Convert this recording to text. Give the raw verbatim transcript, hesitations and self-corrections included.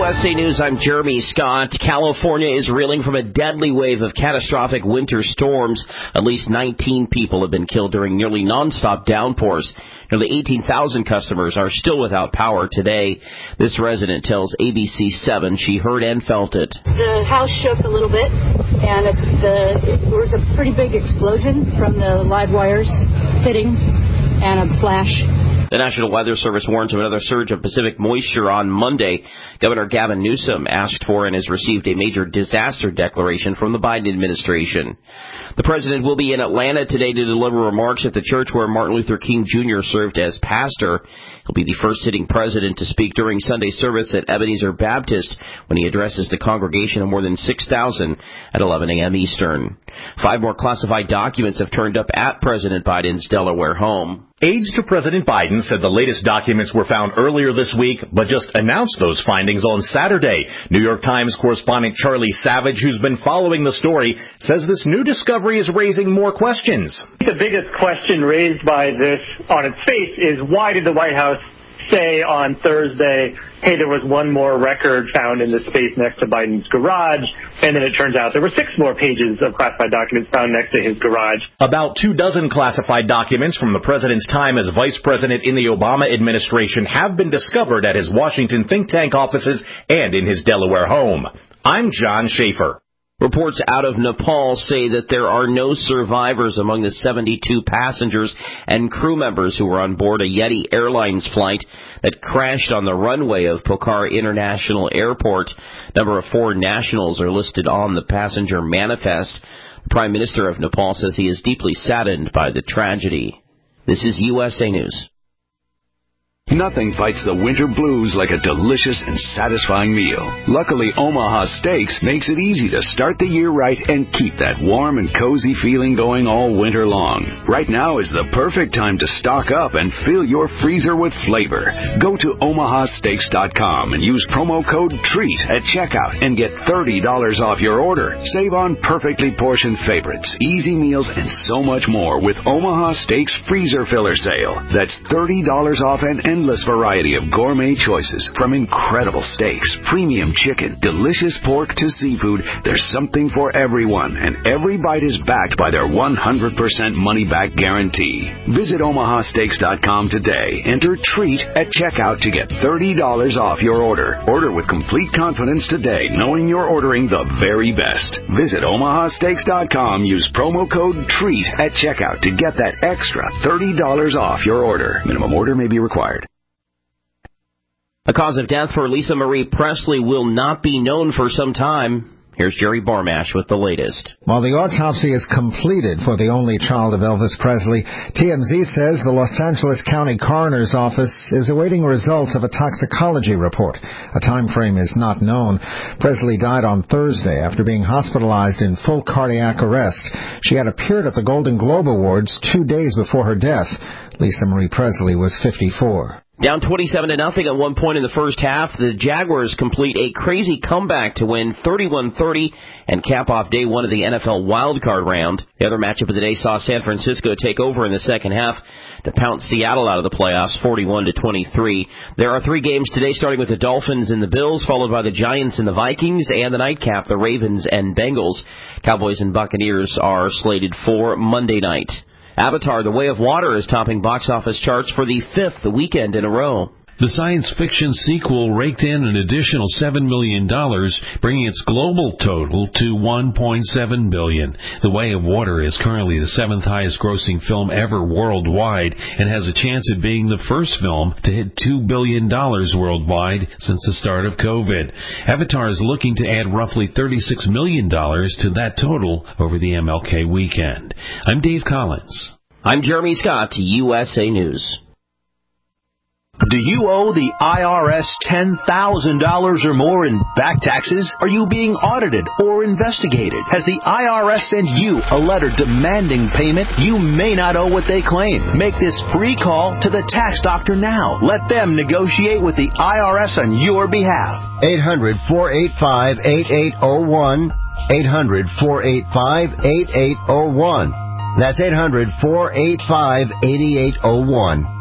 S A News, I'm Jeremy Scott. California is reeling from a deadly wave of catastrophic winter storms. At least nineteen people have been killed during nearly nonstop downpours. Nearly eighteen thousand customers are still without power today. This resident tells A B C seven she heard and felt it. The house shook a little bit, and it, the, it was a pretty big explosion from the live wires hitting and a flash. The National Weather Service warns of another surge of Pacific moisture on Monday. Governor Gavin Newsom asked for and has received a major disaster declaration from the Biden administration. The president will be in Atlanta today to deliver remarks at the church where Martin Luther King Junior served as pastor. He'll be the first sitting president to speak during Sunday service at Ebenezer Baptist when he addresses the congregation of more than six thousand at eleven a.m. Eastern. Five more classified documents have turned up at President Biden's Delaware home. Aides to President Biden said the latest documents were found earlier this week, but just announced those findings on Saturday. New York Times correspondent Charlie Savage, who's been following the story, says this new discovery is raising more questions. The biggest question raised by this on its face is why did the White House say on Thursday, hey, there was one more record found in the space next to Biden's garage, and then it turns out there were six more pages of classified documents found next to his garage. About two dozen classified documents from the president's time as vice president in the Obama administration have been discovered at his Washington think tank offices and in his Delaware home. I'm John Schaefer. Reports out of Nepal say that there are no survivors among the seventy-two passengers and crew members who were on board a Yeti Airlines flight that crashed on the runway of Pokhara International Airport. Number of four nationals are listed on the passenger manifest. The Prime Minister of Nepal says he is deeply saddened by the tragedy. This is U S A News. Nothing fights the winter blues like a delicious and satisfying meal. Luckily, Omaha Steaks makes it easy to start the year right and keep that warm and cozy feeling going all winter long. Right now is the perfect time to stock up and fill your freezer with flavor. Go to omaha steaks dot com and use promo code TREAT at checkout and get thirty dollars off your order. Save on perfectly portioned favorites, easy meals, and so much more with Omaha Steaks Freezer Filler Sale. That's thirty dollars off an endless variety of gourmet choices, from incredible steaks, premium chicken, delicious pork to seafood. There's something for everyone, and every bite is backed by their one hundred percent money-back guarantee. Visit omaha steaks dot com today. Enter TREAT at checkout to get thirty dollars off your order. Order with complete confidence today, knowing you're ordering the very best. Visit omaha steaks dot com. Use promo code TREAT at checkout to get that extra thirty dollars off your order. Minimum order may be required. The cause of death for Lisa Marie Presley will not be known for some time. Here's Jerry Barmash with the latest. While the autopsy is completed for the only child of Elvis Presley, T M Z says the Los Angeles County Coroner's Office is awaiting results of a toxicology report. A time frame is not known. Presley died on Thursday after being hospitalized in full cardiac arrest. She had appeared at the Golden Globe Awards two days before her death. Lisa Marie Presley was fifty-four. Down twenty-seven to nothing at one point in the first half, the Jaguars complete a crazy comeback to win thirty-one thirty and cap off day one of the N F L wildcard round. The other matchup of the day saw San Francisco take over in the second half to pounce Seattle out of the playoffs forty-one to twenty-three. There are three games today, starting with the Dolphins and the Bills, followed by the Giants and the Vikings, and the nightcap, the Ravens and Bengals. Cowboys and Buccaneers are slated for Monday night. Avatar: The Way of Water is topping box office charts for the fifth weekend in a row. The science fiction sequel raked in an additional seven million dollars, bringing its global total to one point seven billion dollars. The Way of Water is currently the seventh highest grossing film ever worldwide and has a chance of being the first film to hit two billion dollars worldwide since the start of COVID. Avatar is looking to add roughly thirty-six million dollars to that total over the M L K weekend. I'm Dave Collins. I'm Jeremy Scott, U S A News. Do you owe the I R S ten thousand dollars or more in back taxes? Are you being audited or investigated? Has the I R S sent you a letter demanding payment? You may not owe what they claim. Make this free call to the tax doctor now. Let them negotiate with the I R S on your behalf. eight hundred, four eight five, eight eight zero one. eight hundred, four eight five, eight eight zero one. That's eight hundred, four eight five, eight eight zero one.